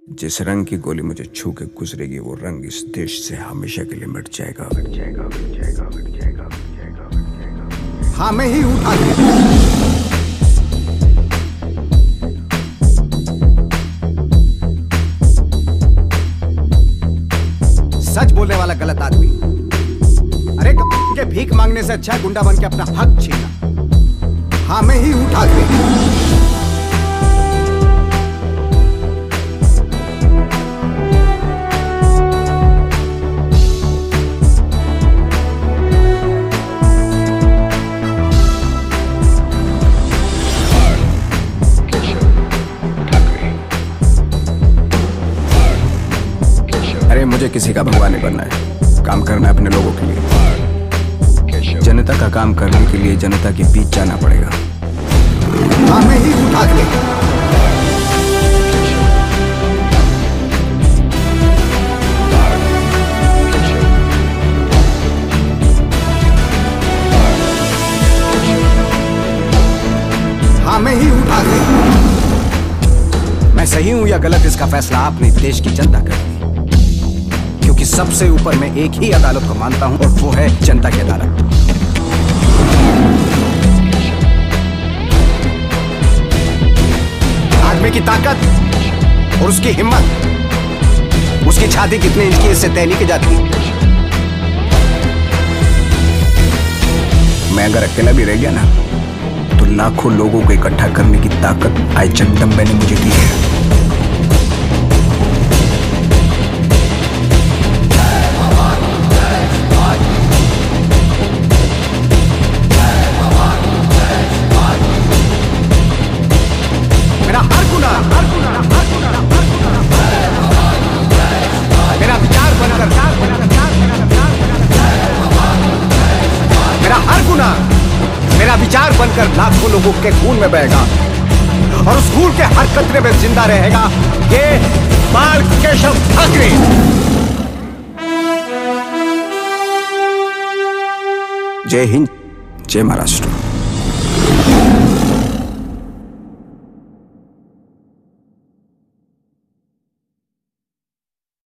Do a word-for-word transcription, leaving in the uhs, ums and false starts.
जिस रंग की गोली मुझे छू के गुजरेगी वो रंग इस देश से हमेशा के लिए मिट जाएगा मिट जाएगा मिट जाएगा मिट जाएगा मिट जाएगा मिट जाएगा। हाँ मैं ही उठा दिया। सच बोलने वाला गलत आदमी। अरे के भीख मांगने से अच्छा गुंडा बन के अपना हक छीना। हाँ मैं ही उठा दिया। अरे मुझे किसी का भगवान नहीं बनना है, काम करना है अपने लोगों के लिए। जनता का काम करने के लिए जनता के बीच जाना पड़ेगा। हाँ मैं ही उठा दिया। हाँ मैं ही उठा दिया। मैं सही हूं या गलत इसका फैसला आपने देश की जनता कर दी, क्योंकि सबसे ऊपर मैं एक ही अदालत को मानता हूं और वो है जनता की अदालत। आदमी की ताकत और उसकी हिम्मत, उसकी छाती कितने इंच की इससे तय नहीं की जाती। मैं अगर अकेला भी रह गया ना तो लाखों लोगों को इकट्ठा करने की ताकत आई जगदम्बा ने मुझे दी है। मेरा हर गुना मेरा विचार बनकर मेरा हर गुना मेरा विचार बनकर लाखों लोगों के खून में बहेगा और उस खून के हर कतरे में जिंदा रहेगा ये बाल केशव ठाकरे। जय हिंद, जय महाराष्ट्र।